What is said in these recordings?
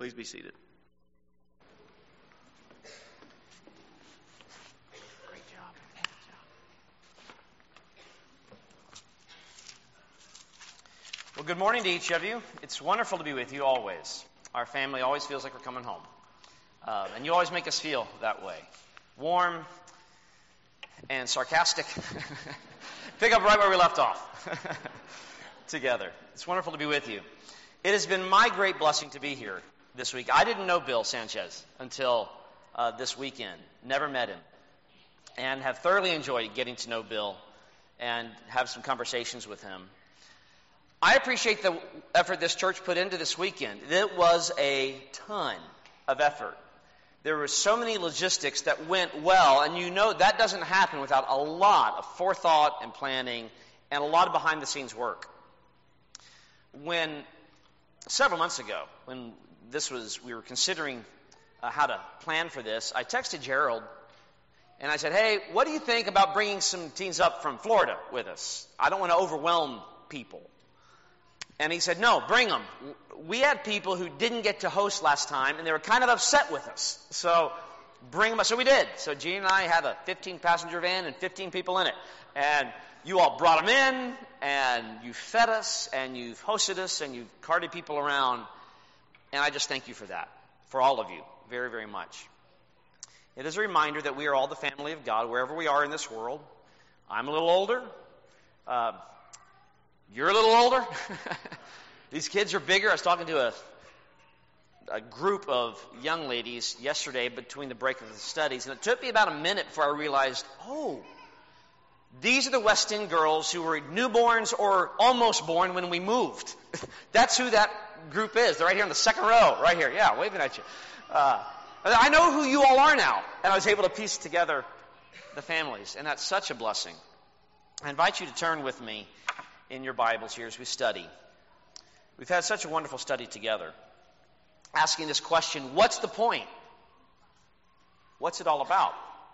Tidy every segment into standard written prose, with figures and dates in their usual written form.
Please be seated. Great job. Well, good morning to each of you. It's wonderful to be with you always. Our family always feels like we're coming home. And you always make us feel that way. Warm and sarcastic. Pick up right where we left off together. It's wonderful to be with you. It has been my great blessing to be here this week. I didn't know Bill Sanchez until this weekend. Never met him. And have thoroughly enjoyed getting to know Bill and have some conversations with him. I appreciate the effort this church put into this weekend. It was a ton of effort. There were so many logistics that went well, and you know that doesn't happen without a lot of forethought and planning and a lot of behind-the-scenes work. Several months ago, when we were considering how to plan for this, I texted Gerald, and I said, hey, what do you think about bringing some teens up from Florida with us? I don't want to overwhelm people. And he said, no, bring them. We had people who didn't get to host last time, and they were kind of upset with us. So bring them up. So we did. So Gene and I had a 15-passenger van and 15 people in it. And you all brought them in, and you fed us, and you've hosted us, and you've carted people around. And I just thank you for that, for all of you, very, very much. It is a reminder that we are all the family of God, wherever we are in this world. I'm a little older. You're a little older. These kids are bigger. I was talking to a group of young ladies yesterday between the break of the studies, and it took me about a minute before I realized, these are the West End girls who were newborns or almost born when we moved. That's who that group is. They're right here in the second row, right here. Yeah, waving at you. I know who you all are now, and I was able to piece together the families, and that's such a blessing. I invite you to turn with me in your Bibles here as we study. We've had such a wonderful study together, asking this question, what's the point? What's it all about?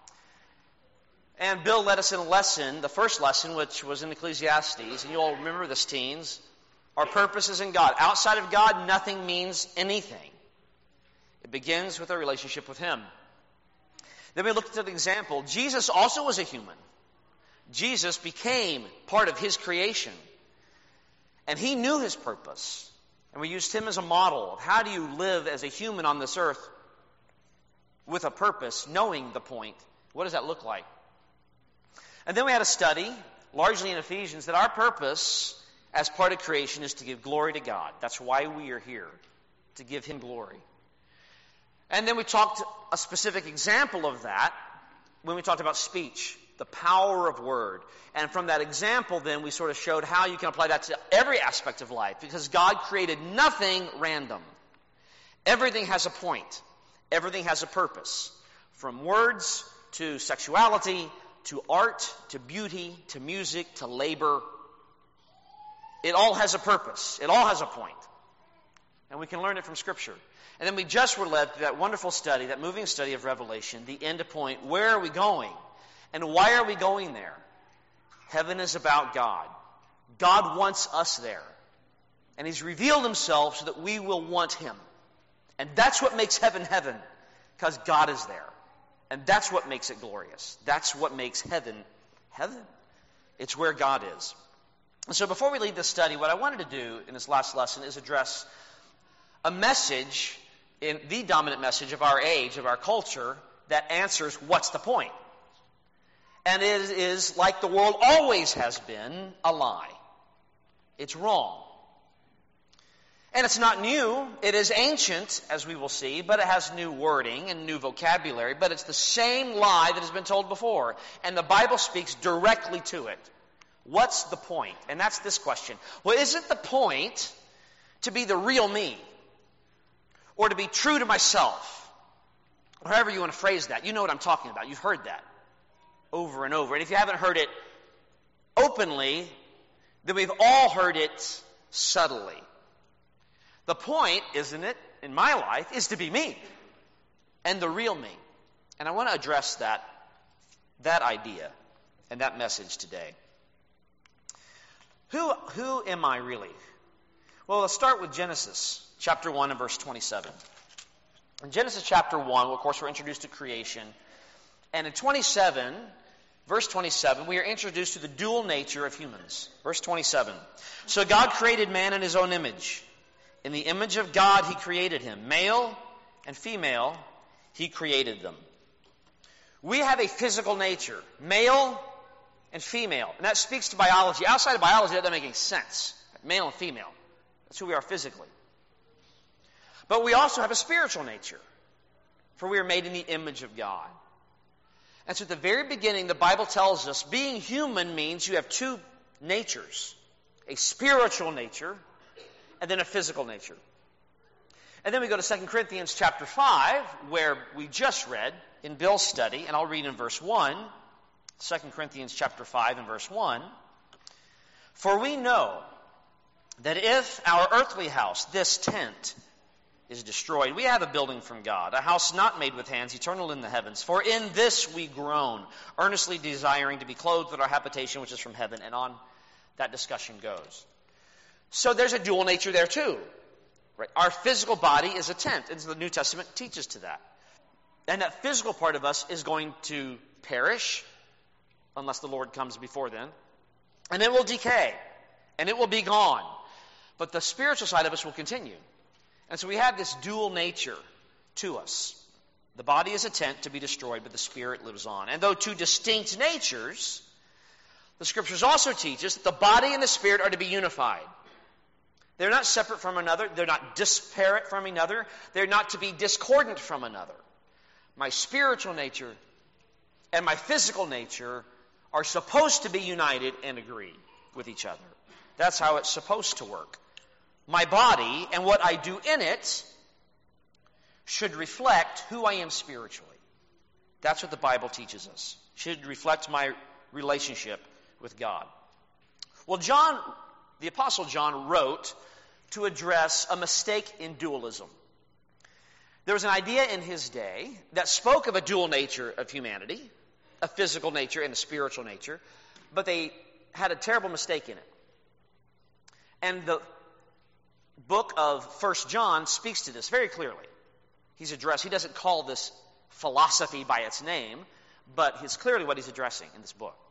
And Bill led us in a lesson, the first lesson, which was in Ecclesiastes, and you all remember this, teens. Our purpose is in God. Outside of God, nothing means anything. It begins with our relationship with Him. Then we looked at an example. Jesus also was a human. Jesus became part of His creation. And He knew His purpose. And we used Him as a model of how do you live as a human on this earth with a purpose, knowing the point. What does that look like? And then we had a study, largely in Ephesians, that our purpose as part of creation is to give glory to God. That's why we are here, to give Him glory. And then we talked a specific example of that when we talked about speech, the power of word. And from that example, then, we sort of showed how you can apply that to every aspect of life, because God created nothing random. Everything has a point. Everything has a purpose. From words to sexuality, to art, to beauty, to music, to labor. It all has a purpose. It all has a point. And we can learn it from Scripture. And then we just were led through that wonderful study, that moving study of Revelation, the end point. Where are we going? And why are we going there? Heaven is about God. God wants us there. And He's revealed Himself so that we will want Him. And that's what makes heaven heaven, because God is there. And that's what makes it glorious. That's what makes heaven heaven. It's where God is. And so before we leave this study, what I wanted to do in this last lesson is address a message, in the dominant message of our age, of our culture, that answers what's the point. And it is, like the world always has been, a lie. It's wrong. And it's not new. It is ancient, as we will see, but it has new wording and new vocabulary. But it's the same lie that has been told before. And the Bible speaks directly to it. What's the point? And that's this question. Well, isn't the point to be the real me? Or to be true to myself? Or however you want to phrase that. You know what I'm talking about. You've heard that over and over. And if you haven't heard it openly, then we've all heard it subtly. The point, isn't it, in my life, is to be me. And the real me. And I want to address that idea and that message today. Who am I really? Well, let's start with Genesis chapter 1 and verse 27. In Genesis chapter 1, of course, we're introduced to creation. And in verse 27, we are introduced to the dual nature of humans. Verse 27. So God created man in his own image. In the image of God he created him. Male and female, he created them. We have a physical nature. Male and female. And that speaks to biology. Outside of biology, that doesn't make any sense. Male and female. That's who we are physically. But we also have a spiritual nature. For we are made in the image of God. And so at the very beginning, the Bible tells us being human means you have two natures. A spiritual nature and then a physical nature. And then we go to 2 Corinthians chapter 5, where we just read in Bill's study, and I'll read in verse 1. 2 Corinthians chapter 5 and verse 1. For we know that if our earthly house, this tent, is destroyed, we have a building from God, a house not made with hands, eternal in the heavens. For in this we groan, earnestly desiring to be clothed with our habitation which is from heaven. And on that discussion goes. So there's a dual nature there too. Right? Our physical body is a tent, and the New Testament teaches to that. And that physical part of us is going to perish, unless the Lord comes before then. And it will decay, and it will be gone. But the spiritual side of us will continue. And so we have this dual nature to us. The body is a tent to be destroyed, but the spirit lives on. And though two distinct natures, the Scriptures also teach us that the body and the spirit are to be unified. They're not separate from another. They're not disparate from another. They're not to be discordant from another. My spiritual nature and my physical nature are supposed to be united and agree with each other. That's how it's supposed to work. My body and what I do in it should reflect who I am spiritually. That's what the Bible teaches us. Should reflect my relationship with God. Well, the Apostle John wrote to address a mistake in dualism. There was an idea in his day that spoke of a dual nature of humanity, a physical nature and a spiritual nature, but they had a terrible mistake in it. And the book of 1 John speaks to this very clearly. He doesn't call this philosophy by its name, but it's clearly what he's addressing in this book.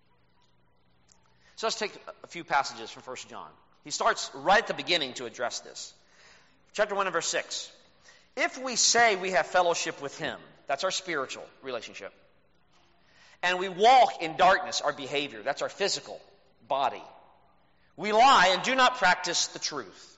So let's take a few passages from 1 John. He starts right at the beginning to address this. Chapter 1 and verse 6. If we say we have fellowship with him, that's our spiritual relationship, and we walk in darkness, our behavior, that's our physical body, we lie and do not practice the truth.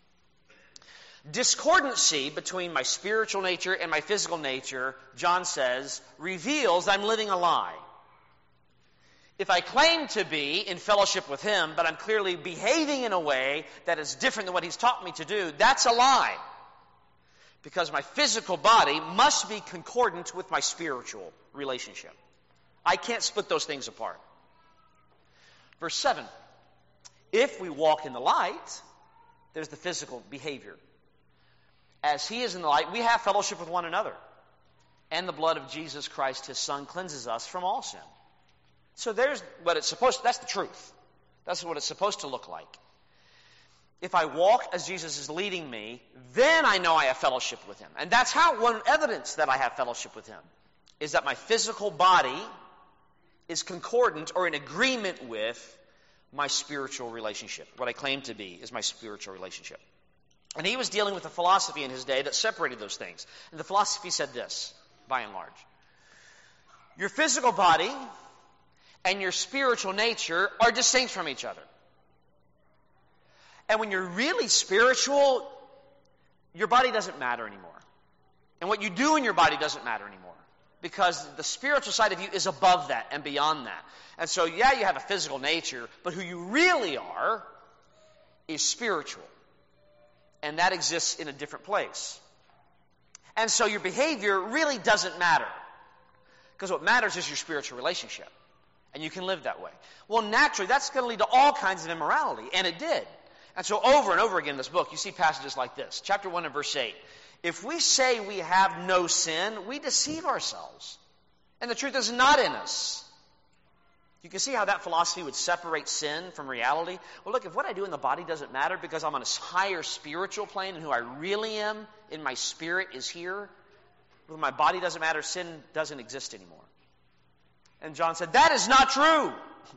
Discordancy between my spiritual nature and my physical nature, John says, reveals I'm living a lie. If I claim to be in fellowship with him, but I'm clearly behaving in a way that is different than what he's taught me to do, that's a lie. Because my physical body must be concordant with my spiritual relationship. I can't split those things apart. Verse 7. If we walk in the light, there's the physical behavior. As he is in the light, we have fellowship with one another. And the blood of Jesus Christ, his Son, cleanses us from all sin. So that's the truth. That's what it's supposed to look like. If I walk as Jesus is leading me, then I know I have fellowship with him. And that's one evidence that I have fellowship with him, is that my physical body is concordant or in agreement with my spiritual relationship. What I claim to be is my spiritual relationship. And he was dealing with a philosophy in his day that separated those things. And the philosophy said this, by and large. Your physical body and your spiritual nature are distinct from each other. And when you're really spiritual, your body doesn't matter anymore. And what you do in your body doesn't matter anymore. Because the spiritual side of you is above that and beyond that. And so, you have a physical nature, but who you really are is spiritual. And that exists in a different place. And so your behavior really doesn't matter. Because what matters is your spiritual relationship. And you can live that way. Well, naturally, that's going to lead to all kinds of immorality. And it did. And so over and over again in this book, you see passages like this. Chapter 1 and verse 8. If we say we have no sin, we deceive ourselves. And the truth is not in us. You can see how that philosophy would separate sin from reality. Well, look, if what I do in the body doesn't matter because I'm on a higher spiritual plane and who I really am in my spirit is here, when my body doesn't matter, sin doesn't exist anymore. And John said, that is not true.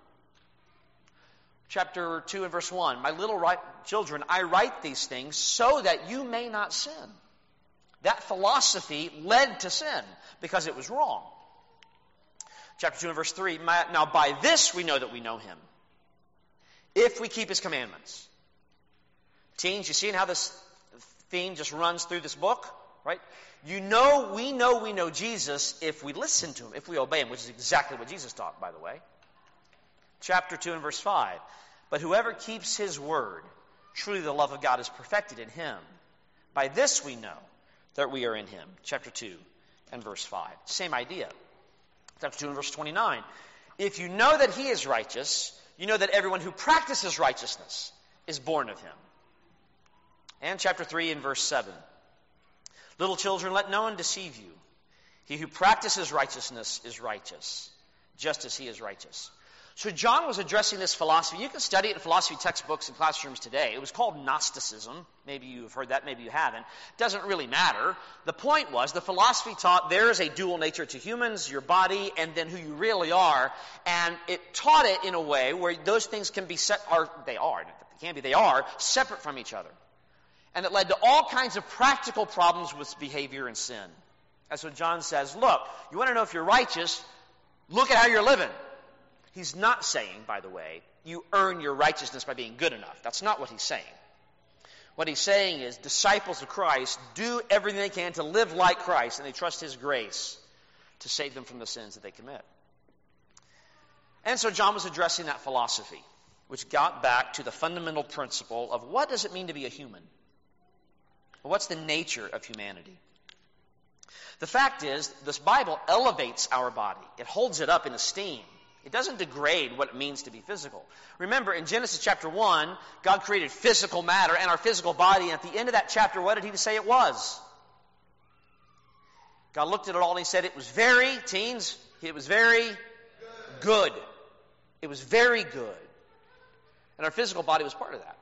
Chapter 2 and verse 1, my little children, I write these things so that you may not sin. That philosophy led to sin because it was wrong. Chapter 2 and verse 3, now by this we know that we know him, if we keep his commandments. Teens, you see how this theme just runs through this book, right? We know Jesus if we listen to him, if we obey him, which is exactly what Jesus taught, by the way. Chapter 2 and verse 5. But whoever keeps his word, truly the love of God is perfected in him. By this we know that we are in him. Chapter 2 and verse 5. Same idea. Chapter 2 and verse 29. If you know that he is righteous, you know that everyone who practices righteousness is born of him. And chapter 3 and verse 7. Little children, let no one deceive you. He who practices righteousness is righteous, just as he is righteous. So John was addressing this philosophy. You can study it in philosophy textbooks in classrooms today. It was called Gnosticism. Maybe you've heard that, maybe you haven't. It doesn't really matter. The point was the philosophy taught there is a dual nature to humans, your body, and then who you really are. And it taught it in a way where those things can be they are separate from each other. And it led to all kinds of practical problems with behavior and sin. That's what John says. Look, you want to know if you're righteous? Look at how you're living. He's not saying, by the way, you earn your righteousness by being good enough. That's not what he's saying. What he's saying is disciples of Christ do everything they can to live like Christ, and they trust his grace to save them from the sins that they commit. And so John was addressing that philosophy, which got back to the fundamental principle of what does it mean to be a human? What's the nature of humanity? The fact is, this Bible elevates our body. It holds it up in esteem. It doesn't degrade what it means to be physical. Remember, in Genesis chapter 1, God created physical matter and our physical body. And at the end of that chapter, what did he say it was? God looked at it all and he said it was very, teens, it was very good. It was very good. And our physical body was part of that.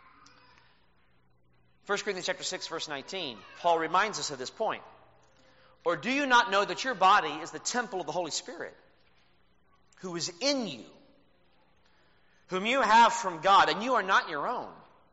1 Corinthians chapter 6, verse 19, Paul reminds us of this point. Or do you not know that your body is the temple of the Holy Spirit, who is in you, whom you have from God, and you are not your own?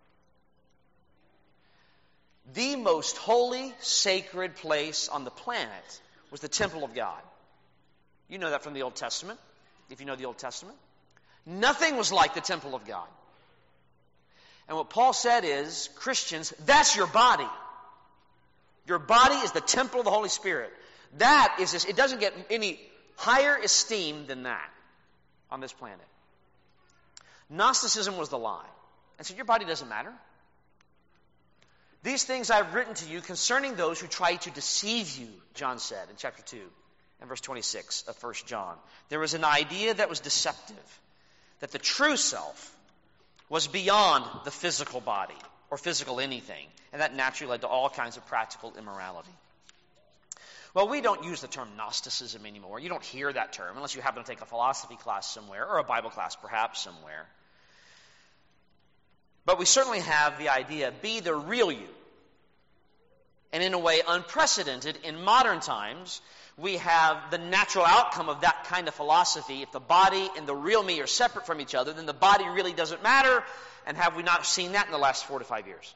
The most holy, sacred place on the planet was the temple of God. You know that from the Old Testament, if you know the Old Testament. Nothing was like the temple of God. And what Paul said is, Christians, that's your body. Your body is the temple of the Holy Spirit. That is this, it doesn't get any higher esteem than that on this planet. Gnosticism was the lie. And so your body doesn't matter. These things I've written to you concerning those who try to deceive you, John said in chapter 2 and verse 26 of 1 John. There was an idea that was deceptive, that the true self was beyond the physical body or physical anything, and that naturally led to all kinds of practical immorality. Well, we don't use the term Gnosticism anymore. You don't hear that term unless you happen to take a philosophy class somewhere or a Bible class perhaps somewhere. But we certainly have the idea, be the real you. And in a way unprecedented in modern times, we have the natural outcome of that kind of philosophy. If the body and the real me are separate from each other, then the body really doesn't matter. And have we not seen that in the last 4 to 5 years?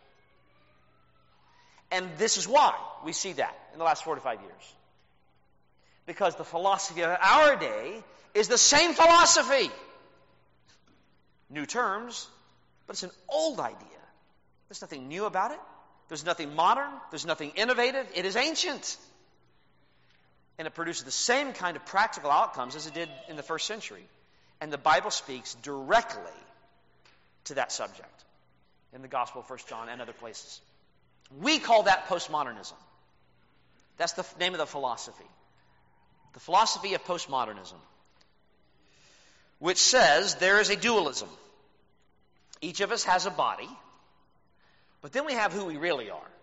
And this is why we see that in the last 4 to 5 years. Because the philosophy of our day is the same philosophy. New terms, but it's an old idea. There's nothing new about it. There's nothing modern. There's nothing innovative. It is ancient. And it produces the same kind of practical outcomes as it did in the first century. And the Bible speaks directly to that subject in the Gospel of 1 John and other places. We call that postmodernism. That's the name of the philosophy. The philosophy of postmodernism, which says there is a dualism. Each of us has a body, but then we have who we really are.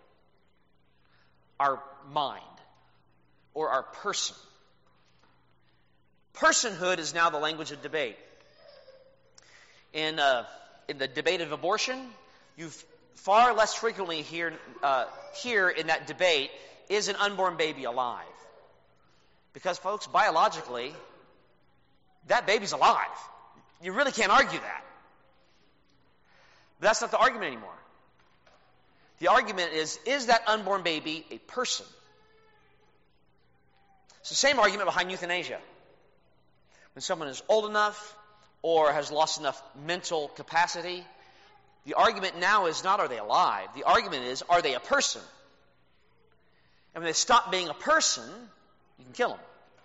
Our mind, or our person. Personhood is now the language of debate. In the debate of abortion, you far less frequently hear in that debate, is an unborn baby alive? Because, folks, biologically, that baby's alive. You really can't argue that. But that's not the argument anymore. The argument is that unborn baby a person? It's the same argument behind euthanasia. When someone is old enough or has lost enough mental capacity, the argument now is not, are they alive? The argument is, are they a person? And when they stop being a person, you can kill them.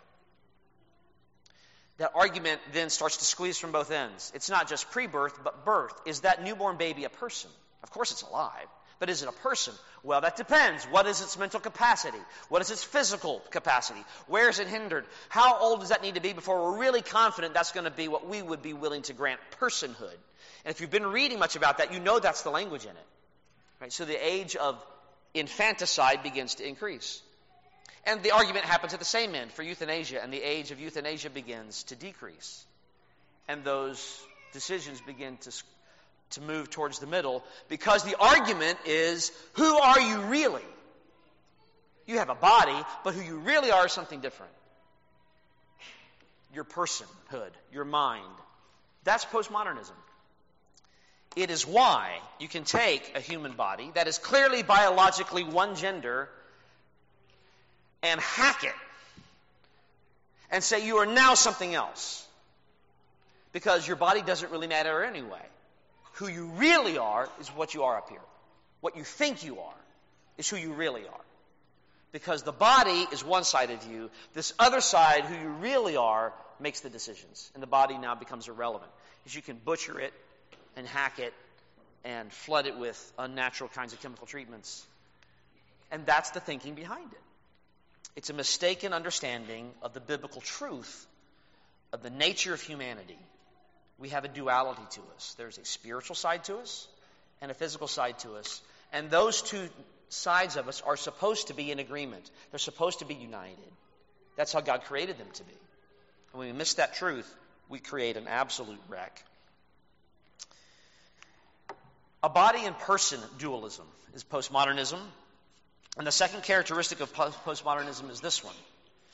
That argument then starts to squeeze from both ends. It's not just pre-birth, but birth. Is that newborn baby a person? Of course it's alive. But is it a person? Well, that depends. What is its mental capacity? What is its physical capacity? Where is it hindered? How old does that need to be before we're really confident that's going to be what we would be willing to grant personhood? And if you've been reading much about that, you know that's the language in it. Right? So the age of infanticide begins to increase. And the argument happens at the same end for euthanasia, and the age of euthanasia begins to decrease. And those decisions begin to move towards the middle, because the argument is, who are you really? You have a body, but who you really are is something different. Your personhood, your mind. That's postmodernism. It is why you can take a human body that is clearly biologically one gender and hack it and say you are now something else, because your body doesn't really matter anyway. Who you really are is what you are up here. What you think you are is who you really are. Because the body is one side of you. This other side, who you really are, makes the decisions. And the body now becomes irrelevant. Because you can butcher it and hack it and flood it with unnatural kinds of chemical treatments. And that's the thinking behind it. It's a mistaken understanding of the biblical truth of the nature of humanity. We have a duality to us. There's a spiritual side to us and a physical side to us. And those two sides of us are supposed to be in agreement. They're supposed to be united. That's how God created them to be. And when we miss that truth, we create an absolute wreck. A body and person dualism is postmodernism. And the second characteristic of postmodernism is this one: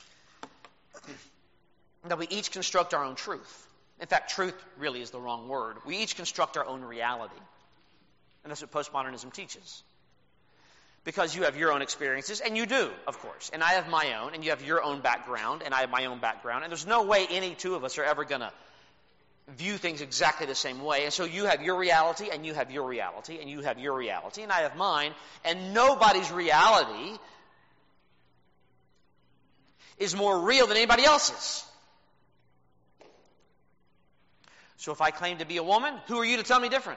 that we each construct our own truth. In fact, truth really is the wrong word. We each construct our own reality. And that's what postmodernism teaches. Because you have your own experiences, and you do, of course. And I have my own, and you have your own background, and I have my own background. And there's no way any two of us are ever going to view things exactly the same way. And so you have your reality, and you have your reality, and you have your reality, and I have mine. And nobody's reality is more real than anybody else's. So if I claim to be a woman, who are you to tell me different?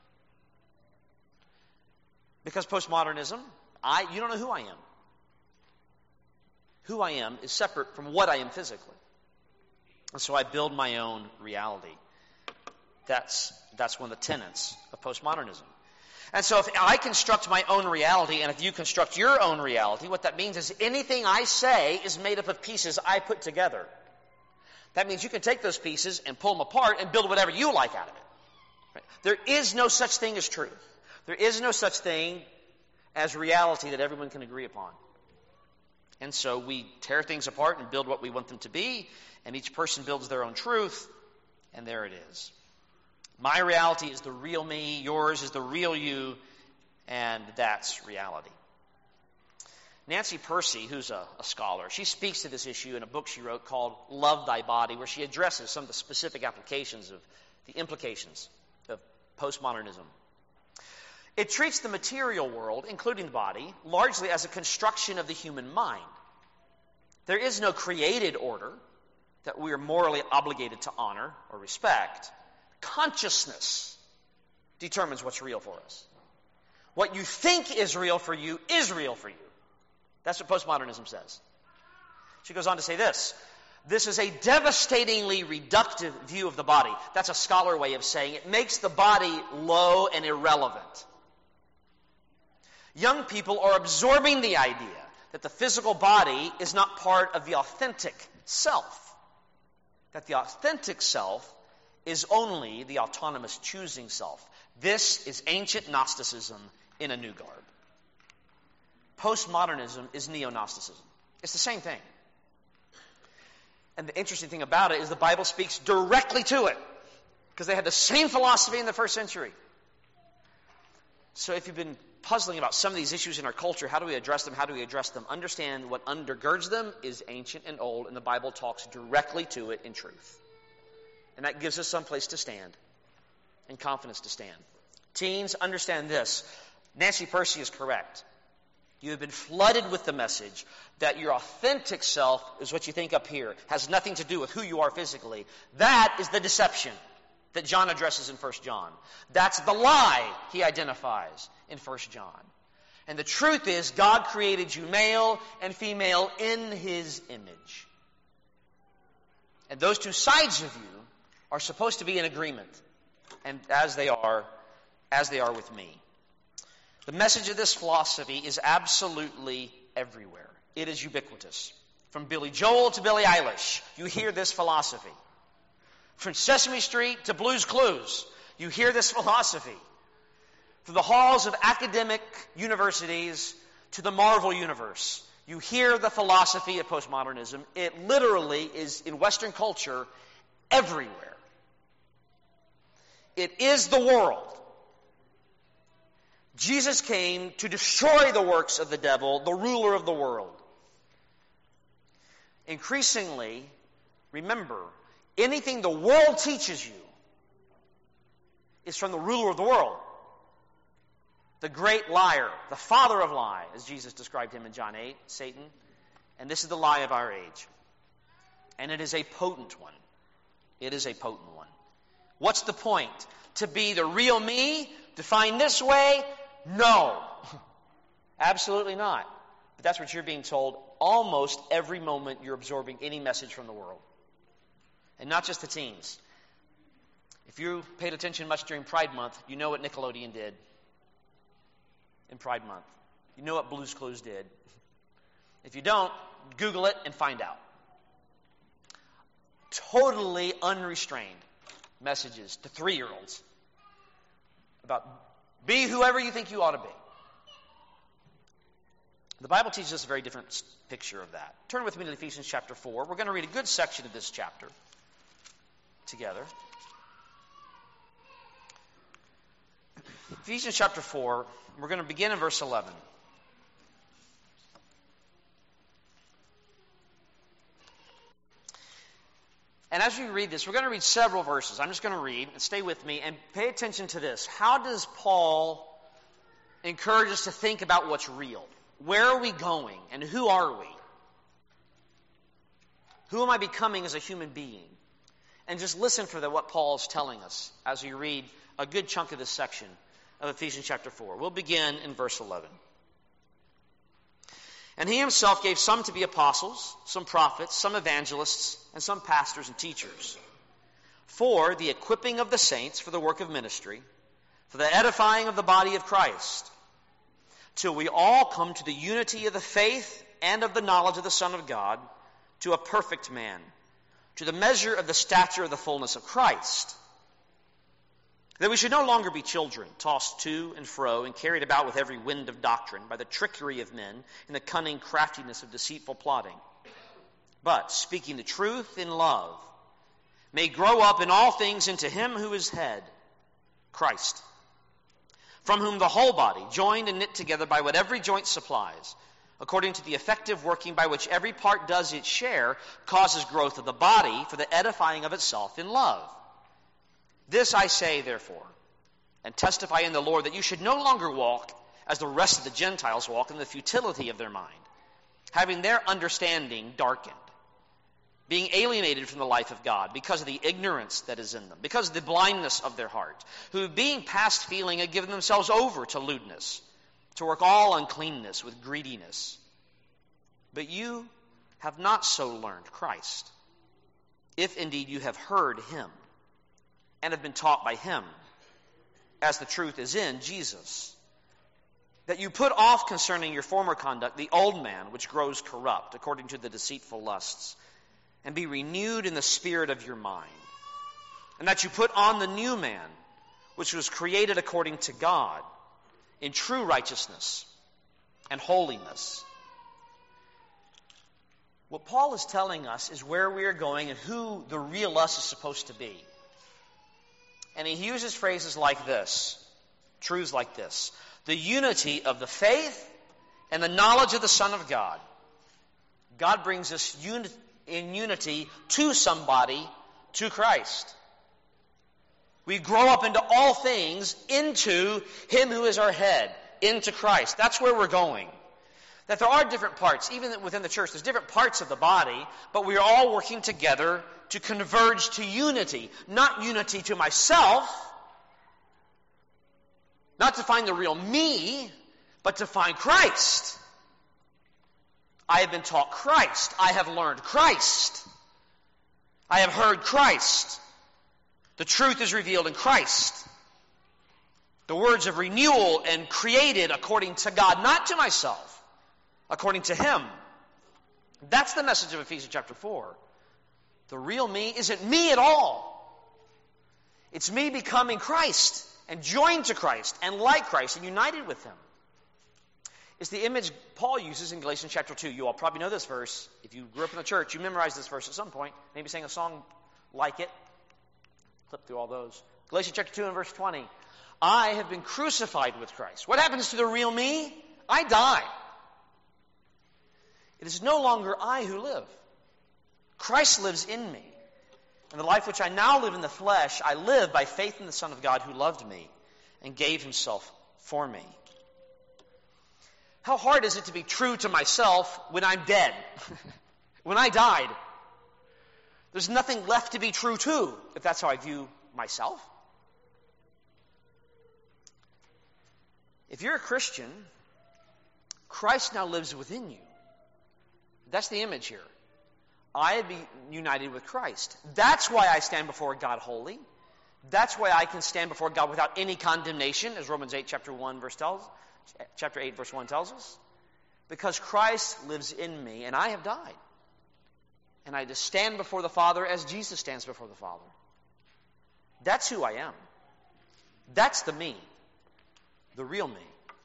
Because postmodernism, you don't know who I am. Who I am is separate from what I am physically. And so I build my own reality. That's one of the tenets of postmodernism. And so if I construct my own reality, and if you construct your own reality, what that means is anything I say is made up of pieces I put together. That means you can take those pieces and pull them apart and build whatever you like out of it. Right? There is no such thing as truth. There is no such thing as reality that everyone can agree upon. And so we tear things apart and build what we want them to be, and each person builds their own truth, and there it is. My reality is the real me, yours is the real you, and that's reality. Nancy Percy, who's a scholar, she speaks to this issue in a book she wrote called Love Thy Body, where she addresses some of the specific applications of the implications of postmodernism. It treats the material world, including the body, largely as a construction of the human mind. There is no created order that we are morally obligated to honor or respect. Consciousness determines what's real for us. What you think is real for you is real for you. That's what postmodernism says. She goes on to say this: this is a devastatingly reductive view of the body. That's a scholar way of saying it makes the body low and irrelevant. Young people are absorbing the idea that the physical body is not part of the authentic self. that the authentic self is only the autonomous choosing self. This is ancient Gnosticism in a new garb. Postmodernism is neo-Gnosticism. It's the same thing. And the interesting thing about it is the Bible speaks directly to it, because they had the same philosophy in the first century. So if you've been puzzling about some of these issues in our culture, how do we address them? How do we address them? Understand what undergirds them is ancient and old, and the Bible talks directly to it in truth. And that gives us some place to stand and confidence to stand. Teens, understand this. Nancy Percy is correct. You have been flooded with the message that your authentic self is what you think up here, has nothing to do with who you are physically. That is the deception that John addresses in 1 John. That's the lie he identifies in 1 John. And the truth is, God created you male and female in His image. And those two sides of you are supposed to be in agreement, and as they are with me. The message of this philosophy is absolutely everywhere. It is ubiquitous. From Billy Joel to Billie Eilish, you hear this philosophy. From Sesame Street to Blue's Clues, you hear this philosophy. From the halls of academic universities to the Marvel universe, you hear the philosophy of postmodernism. It literally is, in Western culture, everywhere. It is the world. Jesus came to destroy the works of the devil, the ruler of the world. Increasingly, remember, anything the world teaches you is from the ruler of the world. The great liar, the father of lie, as Jesus described him in John 8, Satan. And this is the lie of our age. And it is a potent one. It is a potent one. What's the point? To be the real me, defined this way? No. Absolutely not. But that's what you're being told almost every moment you're absorbing any message from the world. And not just the teens. If you paid attention much during Pride Month, you know what Nickelodeon did in Pride Month. You know what Blue's Clues did. If you don't, Google it and find out. Totally unrestrained messages to 3-year-olds about be whoever you think you ought to be. The Bible teaches us a very different picture of that. Turn with me to Ephesians chapter 4. We're going to read a good section of this chapter together. Ephesians chapter 4, we're going to begin in verse 11. And as we read this, we're going to read several verses. I'm just going to read, and stay with me, and pay attention to this. How does Paul encourage us to think about what's real? Where are we going, and who are we? Who am I becoming as a human being? And just listen for what Paul is telling us as we read a good chunk of this section of Ephesians chapter 4. We'll begin in verse 11. And he himself gave some to be apostles, some prophets, some evangelists, and some pastors and teachers, for the equipping of the saints for the work of ministry, for the edifying of the body of Christ, till we all come to the unity of the faith and of the knowledge of the Son of God, to a perfect man, to the measure of the stature of the fullness of Christ, that we should no longer be children, tossed to and fro and carried about with every wind of doctrine by the trickery of men and the cunning craftiness of deceitful plotting. But, speaking the truth in love, may grow up in all things into him who is head, Christ, from whom the whole body, joined and knit together by what every joint supplies, according to the effective working by which every part does its share, causes growth of the body for the edifying of itself in love. This I say, therefore, and testify in the Lord, that you should no longer walk as the rest of the Gentiles walk in the futility of their mind, having their understanding darkened, being alienated from the life of God because of the ignorance that is in them, because of the blindness of their heart, who being past feeling had given themselves over to lewdness, to work all uncleanness with greediness. But you have not so learned Christ, if indeed you have heard him, and have been taught by him, as the truth is in Jesus, that you put off concerning your former conduct the old man, which grows corrupt, according to the deceitful lusts, and be renewed in the spirit of your mind, and that you put on the new man, which was created according to God, in true righteousness and holiness. What Paul is telling us is where we are going and who the real us is supposed to be. And he uses phrases like this, truths like this: the unity of the faith and the knowledge of the Son of God. God brings us in unity to somebody, to Christ. We grow up into all things, into Him who is our head, into Christ. That's where we're going. That there are different parts, even within the church, there's different parts of the body, but we are all working together to converge to unity. Not unity to myself, not to find the real me, but to find Christ. I have been taught Christ. I have learned Christ. I have heard Christ. The truth is revealed in Christ. The words of renewal and created according to God, not to myself, according to Him. That's the message of Ephesians chapter 4. The real me isn't me at all. It's me becoming Christ and joined to Christ and like Christ and united with Him. It's the image Paul uses in Galatians chapter 2. You all probably know this verse. If you grew up in the church, you memorized this verse at some point. Maybe sang a song like it. Flip through all those. Galatians chapter 2 and verse 20. I have been crucified with Christ. What happens to the real me? I die. It is no longer I who live. Christ lives in me. And the life which I now live in the flesh, I live by faith in the Son of God who loved me and gave Himself for me. How hard is it to be true to myself when I'm dead? When I died? There's nothing left to be true to, if that's how I view myself. If you're a Christian, Christ now lives within you. That's the image here. I have been united with Christ. That's why I stand before God holy. That's why I can stand before God without any condemnation, as Romans 8, chapter 8, verse 1 tells us. Because Christ lives in me, and I have died. And I just stand before the Father as Jesus stands before the Father. That's who I am. That's the me. The real me.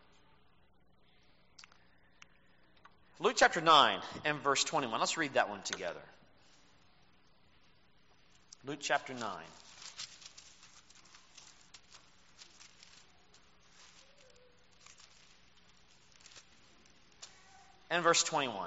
Luke chapter 9 and verse 21. Let's read that one together. Luke chapter 9. And verse 21.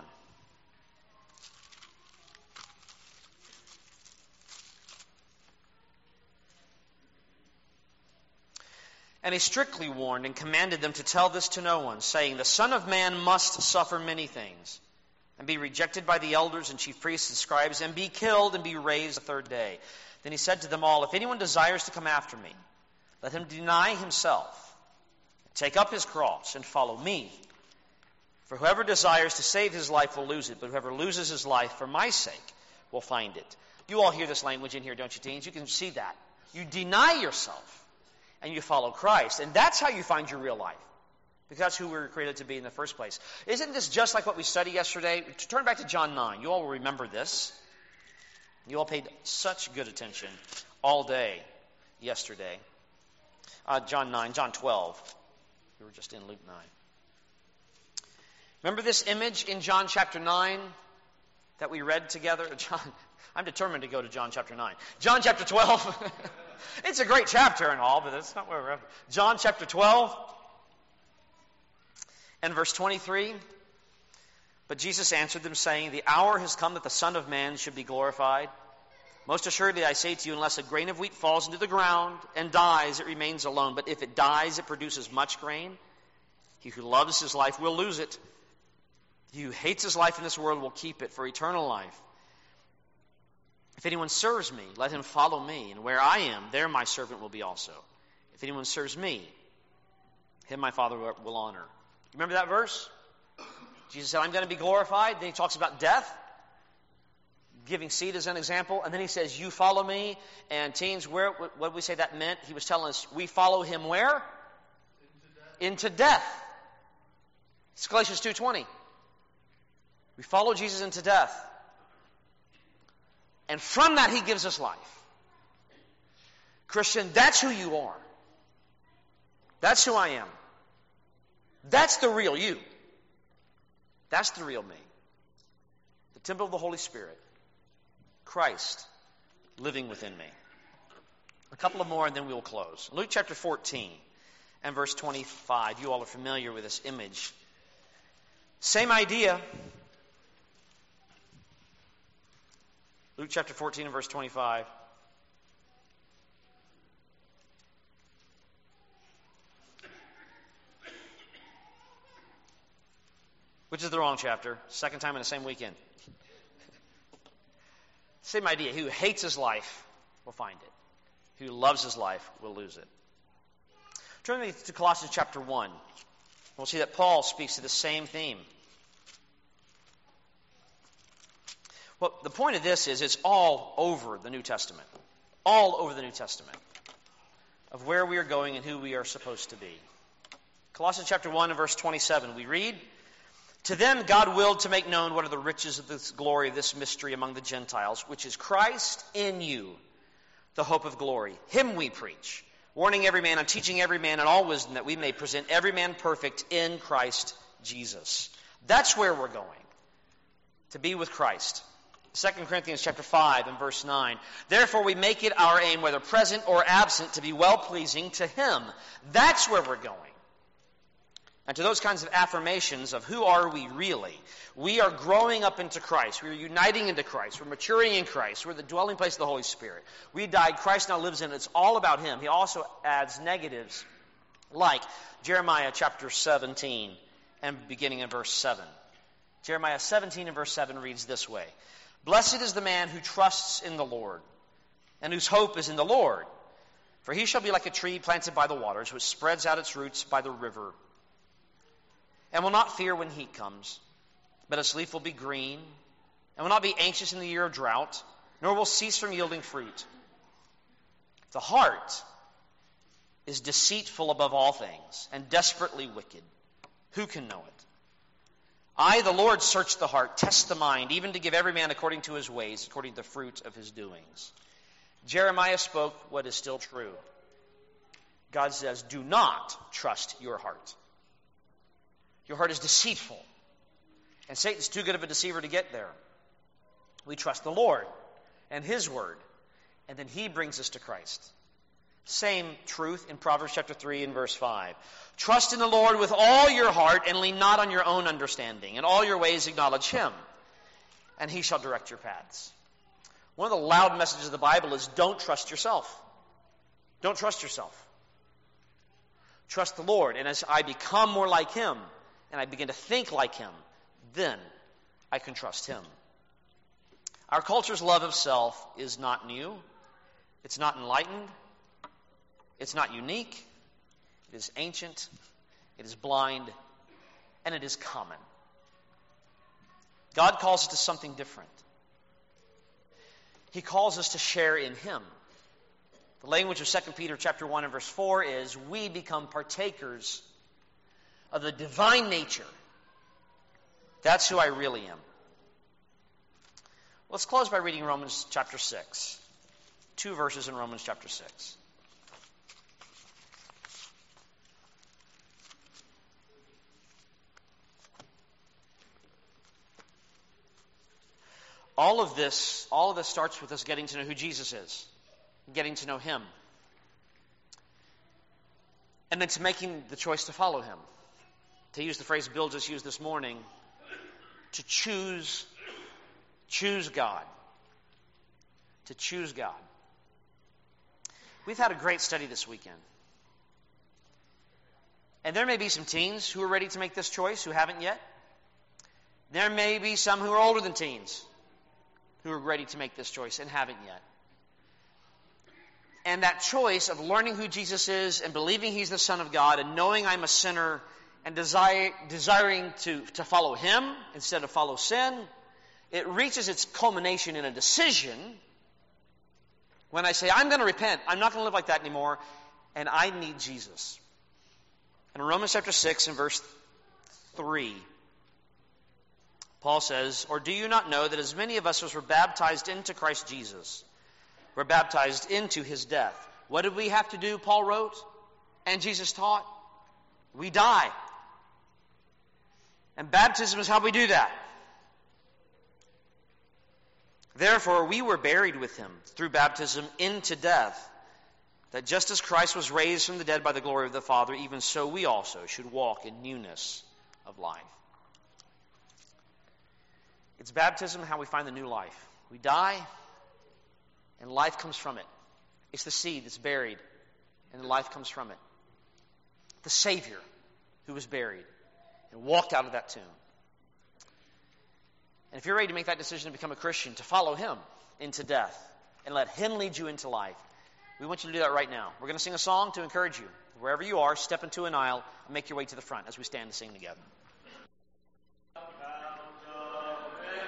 And he strictly warned and commanded them to tell this to no one, saying, the Son of Man must suffer many things, and be rejected by the elders and chief priests and scribes, and be killed and be raised the third day. Then he said to them all, if anyone desires to come after me, let him deny himself, take up his cross, and follow me. For whoever desires to save his life will lose it, but whoever loses his life for my sake will find it. You all hear this language in here, don't you, teens? You can see that. You deny yourself, and you follow Christ. And that's how you find your real life. Because that's who we were created to be in the first place. Isn't this just like what we studied yesterday? Turn back to John 9. You all will remember this. You all paid such good attention all day yesterday. John 12. We were just in Luke 9. Remember this image in John chapter 9 that we read together? I'm determined to go to John chapter 9. John chapter 12. It's a great chapter and all, but that's not where we're at. John chapter 12 and verse 23. But Jesus answered them, saying, the hour has come that the Son of Man should be glorified. Most assuredly I say to you, unless a grain of wheat falls into the ground and dies, it remains alone. But if it dies, it produces much grain. He who loves his life will lose it. He who hates his life in this world will keep it for eternal life. If anyone serves me, let him follow me, and where I am, there my servant will be also. If anyone serves me, him my Father will honor. You remember that verse? Jesus said, I'm going to be glorified. Then he talks about death, giving seed as an example. And then he says, you follow me. And teens, what did we say that meant? He was telling us, we follow him where? Into death. It's Galatians 2:20. We follow Jesus into death. And from that, he gives us life. Christian, that's who you are. That's who I am. That's the real you. That's the real me. The temple of the Holy Spirit. Christ living within me. A couple of more and then we will close. Luke chapter 14 and verse 25. You all are familiar with this image. Same idea. Luke chapter 14 and verse 25. Which is the wrong chapter. Second time in the same weekend. Same idea. Who hates his life will find it. Who loves his life will lose it. Turn me to Colossians chapter 1. We'll see that Paul speaks to the same theme. Well, the point of this is it's all over the New Testament. All over the New Testament. Of where we are going and who we are supposed to be. Colossians chapter 1 and verse 27, we read, "To them God willed to make known what are the riches of this glory of this mystery among the Gentiles, which is Christ in you, the hope of glory. Him we preach, warning every man and teaching every man in all wisdom, that we may present every man perfect in Christ Jesus." That's where we're going. To be with Christ. 2 Corinthians chapter 5 and verse 9. "Therefore we make it our aim, whether present or absent, to be well-pleasing to Him." That's where we're going. And to those kinds of affirmations of who are we really, we are growing up into Christ. We are uniting into Christ. We're maturing in Christ. We're the dwelling place of the Holy Spirit. We died. Christ now lives in us. It's all about Him. He also adds negatives like Jeremiah chapter 17 and beginning in verse 7. Jeremiah 17 and verse 7 reads this way. "Blessed is the man who trusts in the Lord and whose hope is in the Lord. For he shall be like a tree planted by the waters, which spreads out its roots by the river, and will not fear when heat comes, but its leaf will be green, and will not be anxious in the year of drought, nor will cease from yielding fruit. The heart is deceitful above all things, and desperately wicked. Who can know it? I, the Lord, search the heart, test the mind, even to give every man according to his ways, according to the fruit of his doings." Jeremiah spoke what is still true. God says, do not trust your heart. Your heart is deceitful. And Satan's too good of a deceiver to get there. We trust the Lord and His Word. And then He brings us to Christ. Same truth in Proverbs chapter 3 and verse 5. "Trust in the Lord with all your heart and lean not on your own understanding. In all your ways acknowledge Him, and He shall direct your paths." One of the loud messages of the Bible is don't trust yourself. Don't trust yourself. Trust the Lord. And as I become more like Him, and I begin to think like Him, then I can trust Him. Our culture's love of self is not new. It's not enlightened. It's not unique. It is ancient. It is blind. And it is common. God calls us to something different. He calls us to share in Him. The language of 2 Peter chapter 1 and verse 4 is, we become partakers of the divine nature. That's who I really am. Let's close by reading Romans chapter 6. 2 verses in Romans chapter 6. All of this starts with us getting to know who Jesus is, getting to know Him, and then to making the choice to follow Him. To use the phrase Bill just used this morning, to choose God. To choose God. We've had a great study this weekend. And there may be some teens who are ready to make this choice who haven't yet. There may be some who are older than teens who are ready to make this choice and haven't yet. And that choice of learning who Jesus is and believing He's the Son of God and knowing I'm a sinner and desiring to follow Him instead of follow sin, it reaches its culmination in a decision when I say, I'm going to repent. I'm not going to live like that anymore, and I need Jesus. And in Romans chapter 6 and verse 3, Paul says, "Or do you not know that as many of us as were baptized into Christ Jesus, were baptized into his death?" What did we have to do, Paul wrote, and Jesus taught? We die. And baptism is how we do that. Therefore, we were buried with him through baptism into death, that just as Christ was raised from the dead by the glory of the Father, even so we also should walk in newness of life. It's baptism how we find the new life. We die, and life comes from it. It's the seed that's buried, and life comes from it. The Savior who was buried and walked out of that tomb. And if you're ready to make that decision to become a Christian, to follow him into death and let him lead you into life, we want you to do that right now. We're going to sing a song to encourage you. Wherever you are, step into an aisle and make your way to the front as we stand to sing together.